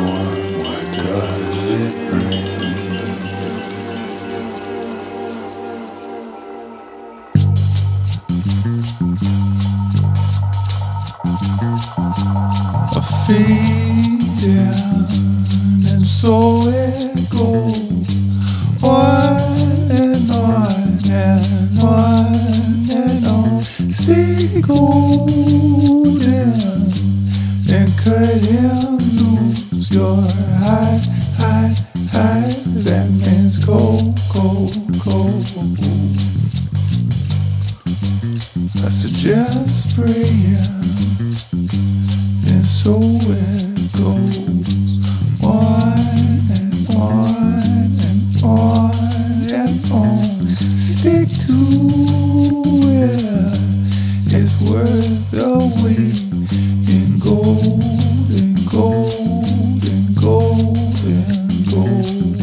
storm, what does it bring? A fading, and so it goes on and on and on and on. Stay golden and cut him loose. Your high, high, high. That means cold, cold, cold. I suggest praying, and so it goes on and on and on and on. Stick to it. It's worth the wait in gold and gold and gold and gold.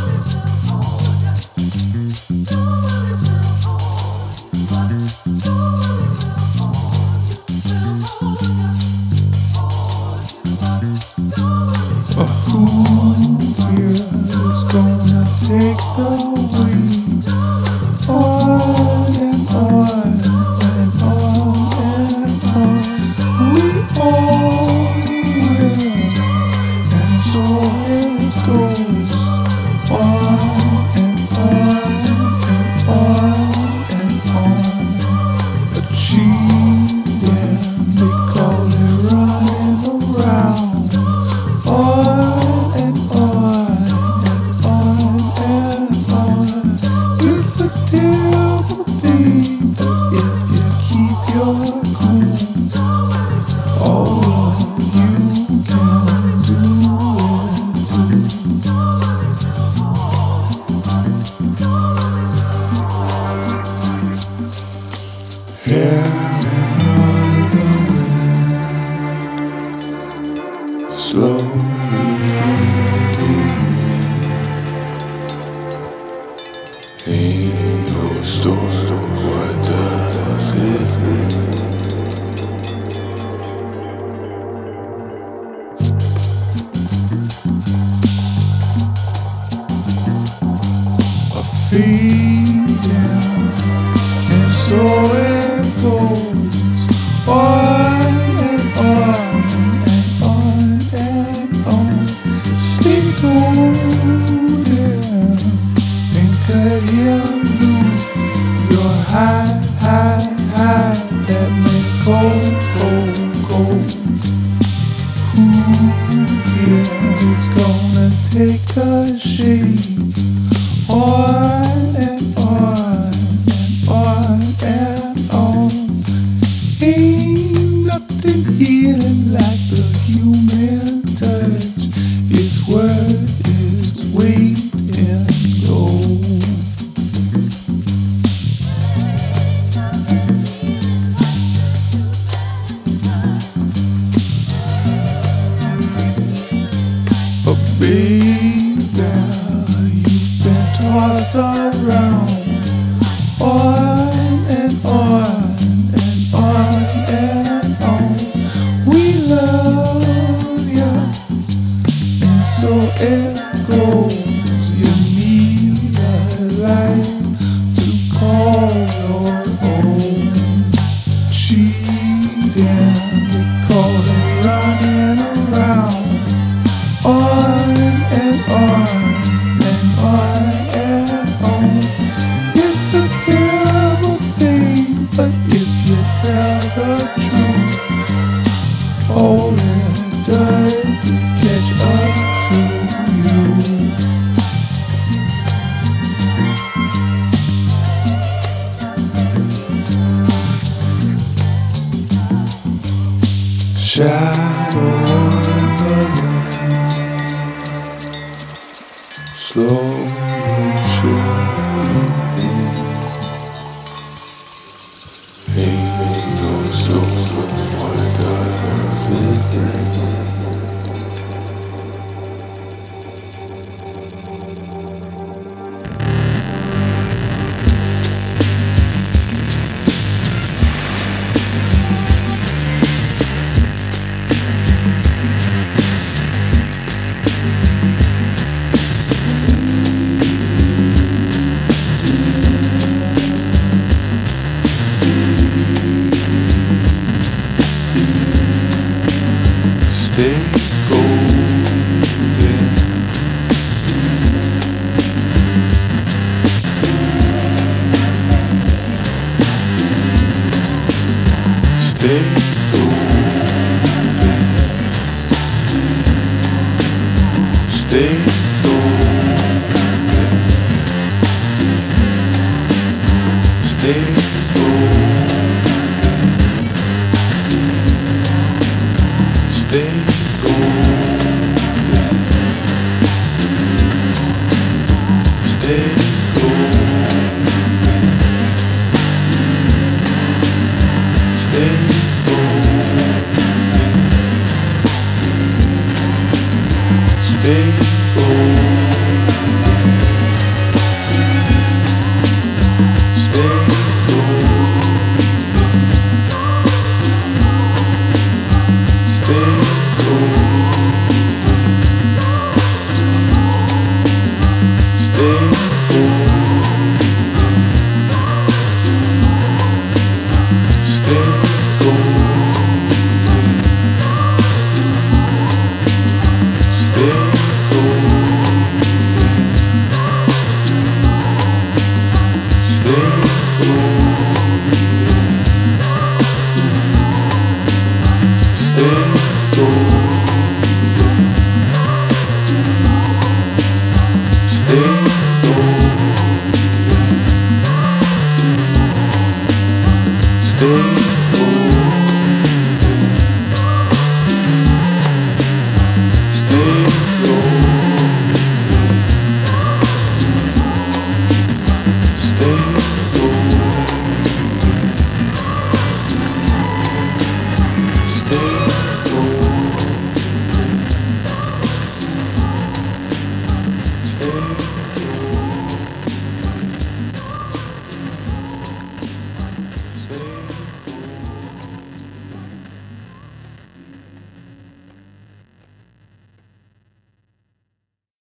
Who here is gonna take the wheel? On and on and on and on. We all will, and so it goes on and on and on and on. Achieving, they call it running around. On and on and on and on. It's a terrible thing, but if you keep your cool, all of you can do it too. Hearing on the wind, slowly leading me. Ain't no storm, what does it mean? A feeling, and so it goes on and on and on and on. Stay golden and cut him loose. You're high, high, high. That means cold, cold, cold. Who here is gonna take a shade? On and on and on and on. Ain't nothing healing like the human touch. It's worth its weight in gold. But baby, you've been tossed around. On and on and on and on. We love you, and so it goes. You need a life to call your own. Cheating, they call it running around. On and on and on and on. It's a terrible thing, but if you tell the truth, all it does is catch up to you. Shadow on the wind, slowly shifting in. Ain't no storm, what does it bring? Stay golden. Stay golden. Stay golden. Stay golden. Stay golden. Stay golden. Stay golden. Stay golden. Stay golden. Stay golden. Stay